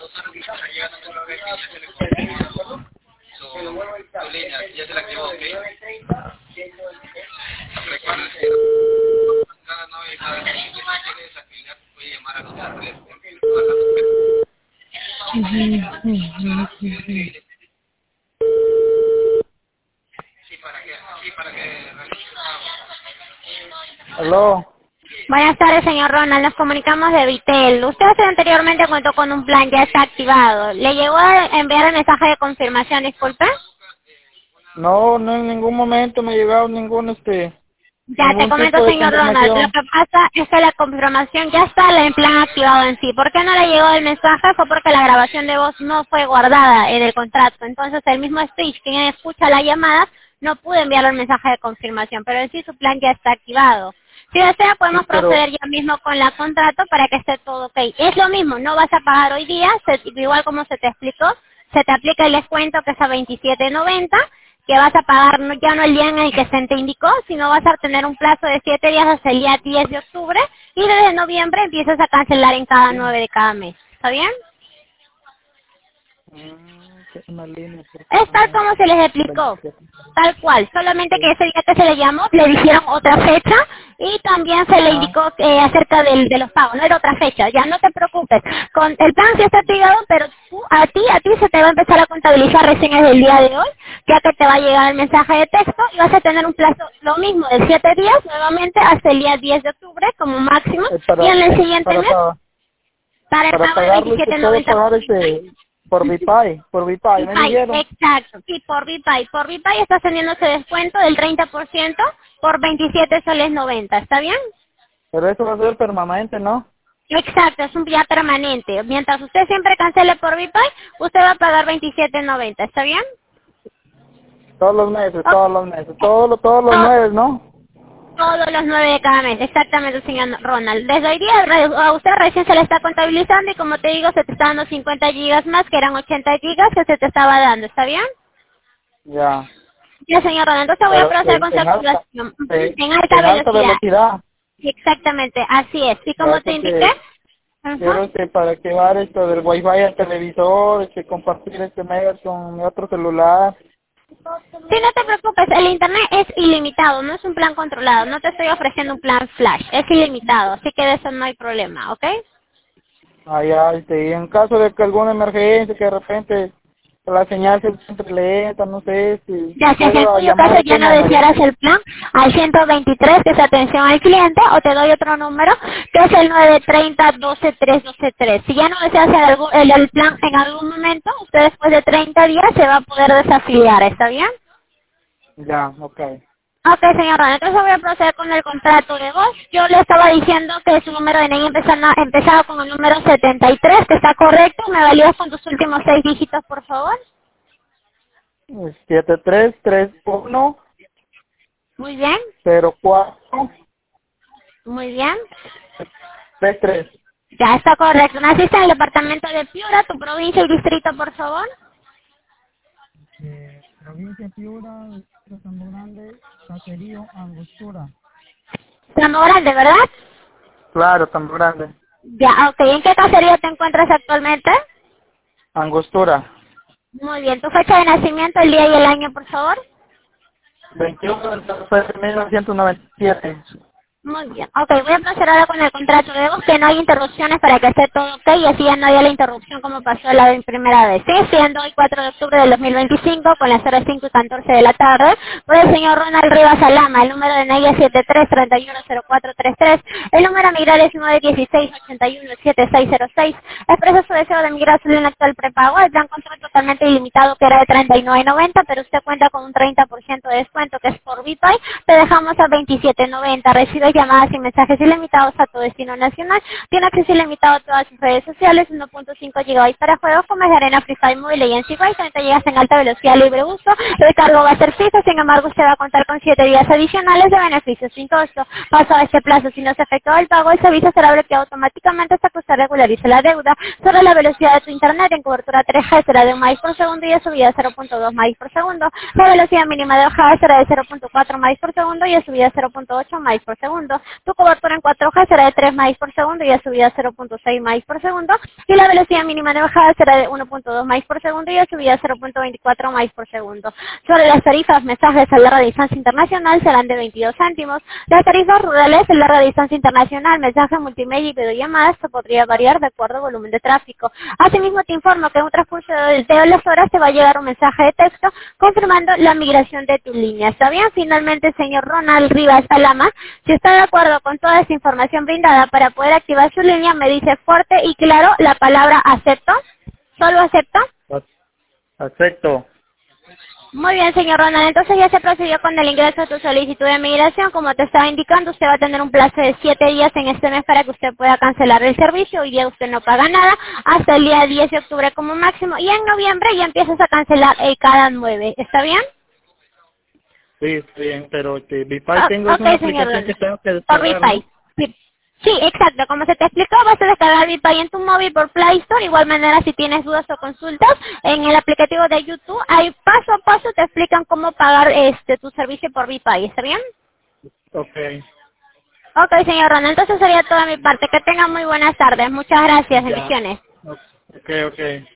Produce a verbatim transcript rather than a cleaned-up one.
Aló. Buenas tardes, señor Ronald. Nos comunicamos de Vitel. Usted hace anteriormente contó con un plan, ya está activado. ¿Le llegó a enviar el mensaje de confirmación, disculpe? No, no en ningún momento me ha llegado ningún este Ya te ningún comento, tipo de señor Ronald. Lo confirmación. que pasa es que la confirmación ya está el plan activado en sí. ¿Por qué no le llegó el mensaje? Fue porque la grabación de voz no fue guardada en el contrato. Entonces, el mismo speech, quien escucha la llamada, no pudo enviarle el mensaje de confirmación. Pero en sí su plan ya está activado. Si desea, podemos Sí, pero proceder ya mismo con la contrato para que esté todo ok. Es lo mismo, no vas a pagar hoy día, se- igual como se te explicó, se te aplica el descuento que es a veintisiete noventa, que vas a pagar no, ya no el día en el que se te indicó, sino vas a tener un plazo de siete días hasta el día diez de octubre y desde noviembre empiezas a cancelar en cada nueve de cada mes. ¿Está bien? mm, es una línea, por Es tal favor. como se les explicó, veintisiete. tal cual, solamente que Sí. ese día que se le llamó le dijeron otra fecha y también se le Ajá. indicó eh, acerca del, de los pagos, no era otra fecha, ya no te preocupes, con el plan sí está activado, pero tú, a ti, a ti se te va a empezar a contabilizar recién desde el día de hoy, ya que te va a llegar el mensaje de texto y vas a tener un plazo lo mismo de siete días nuevamente hasta el día diez de octubre como máximo Eh, y para en el siguiente para mes pa- para el para pago de pagarlo se veintisiete puede noventa. pagar este por Vipay, por Vipay, me Vipay, dijeron. exacto, sí, por Vipay. Por Vipay está teniendo ese descuento del treinta por ciento por veintisiete soles noventa, ¿está bien? Pero eso va a ser permanente, ¿no? Exacto, es un día permanente. Mientras usted siempre cancele por Vipay, usted va a pagar veintisiete noventa, ¿está bien? Todos los meses, Ok. todos los meses, todos los todos los To- nueve, ¿no? Todos los nueve de cada mes, exactamente, señor Ronald. Desde hoy día re- a usted recién se le está contabilizando y como te digo, se te está dando cincuenta gigas más, que eran ochenta gigas que se te estaba dando, ¿está bien? Ya. Ya, señor Ronald, entonces voy a Pero proceder en, con su en alta activación. Ujú, en, en alta en alta velocidad. velocidad. Exactamente, así es. Y como Ya, te indiqué, porque ajá. quiero este para activar esto del wifi al televisor, este compartir este mega con mi otro celular. Sí, no te preocupes, el internet es ilimitado, no es un plan controlado, no te estoy ofreciendo un plan flash, es ilimitado, así que de eso no hay problema, ¿ok? Allá, este, y en caso de que alguna emergencia, que de repente la señal se siempre lenta, no sé si Ya sea que en puedo cuyo llamar caso a ya qué no número. desearas el plan, al ciento veintitrés, que es atención al cliente, o te doy otro número, que es el nueve treinta, doce tres, doce tres. Si ya no deseas el, algún- el, el plan en algún momento, usted después de treinta días se va a poder desafiliar, ¿está bien? Ya, okay. Ok, señor Ron, entonces voy a proceder con el contrato de voz. Yo le estaba diciendo que su número de N I empezaba, empezaba con el número setenta y tres, que está correcto. ¿Me validas con tus últimos seis dígitos, por favor? siete tres tres uno Muy bien, cero cuatro muy bien. tres tres. Ya está correcto. ¿Naciste en el departamento de Piura, tu provincia y distrito, por favor? Eh, provincia Piura, Campo Grande, Caserío, Angostura. Estamos Grande, ¿verdad? Claro, Campo Grande. Ya, ok. ¿En qué casería te encuentras actualmente? Angostura. Muy bien. ¿Tu fecha de nacimiento, el día y el año, por favor? veintiuno de febrero de mil novecientos noventa y siete. Muy bien. Ok, voy a proceder ahora con el contrato. Vemos que no hay interrupciones para que esté todo ok y así ya no haya la interrupción como pasó la primera vez. Sigue siendo hoy cuatro de octubre del dos mil veinticinco con las horas cinco y catorce de la tarde. Por el señor Ronald Rivas Alama, el número de N I es siete tres, tres uno cero cuatro tres tres. El número a migrar es nueve uno seis, ocho uno, siete seis cero seis. Expresa su deseo de migrar a un actual prepago. El plan contrato totalmente ilimitado que era de treinta y nueve noventa, pero usted cuenta con un treinta por ciento de descuento que es por Vipay. Te dejamos a veintisiete noventa. Recibe llamadas y mensajes ilimitados a tu destino nacional. Tiene acceso ilimitado a todas sus redes sociales, uno punto cinco gigabytes para juegos como es Arena, Free Fire Mobile y en Seaway. También te llegas en alta velocidad libre uso. El cargo va a ser fijo, sin embargo usted va a contar con siete días adicionales de beneficios sin costo. Pasado este plazo, si no se efectúa el pago, el servicio será bloqueado automáticamente hasta que usted regularice la deuda. Sobre la velocidad de tu internet en cobertura tres G será de un megabits por segundo y de subida de cero punto dos megabits por segundo. La velocidad mínima de bajada será de cero punto cuatro megabits por segundo y de subida de cero punto ocho megabits por segundo. segundo. Tu cobertura en cuatro G será de tres megas por segundo y de subida cero punto seis megas por segundo. Y la velocidad mínima de bajada será de uno punto dos megas por segundo y de subida cero punto veinticuatro megas por segundo. Sobre las tarifas, mensajes a larga distancia internacional serán de veintidós céntimos. Las tarifas rurales a larga distancia internacional, mensajes multimedia y videollamadas se podría variar de acuerdo al volumen de tráfico. Asimismo, te informo que en un transcurso de de las horas te va a llegar un mensaje de texto confirmando la migración de tu línea. ¿Está bien? Finalmente, señor Ronald Rivas Alama, si está de acuerdo con toda esa información brindada para poder activar su línea, me dice fuerte y claro la palabra acepto. ¿Solo acepto? Acepto. Muy bien, señor Ronald. Entonces ya se procedió con el ingreso de tu solicitud de migración. Como te estaba indicando, usted va a tener un plazo de siete días en este mes para que usted pueda cancelar el servicio. Hoy día usted no paga nada hasta el día diez de octubre como máximo. Y en noviembre ya empiezas a cancelar eh, cada nueve. ¿Está bien? Sí, está bien, pero que Wi-Fi Oh, tengo es ok, una señor aplicación que Ronald. tengo que Por descargar, Wi-Fi. ¿no? Sí. Sí, exacto. Como se te explicó, vas a descargar Wi-Fi en tu móvil por Play Store. De igual manera, si tienes dudas o consultas, en el aplicativo de YouTube, ahí paso a paso te explican cómo pagar este tu servicio por Wi-Fi. ¿Está bien? Ok. Ok, señor Ronald. Entonces sería toda mi parte. Que tenga muy buenas tardes. Muchas gracias. Ya. Bendiciones. Ok, ok.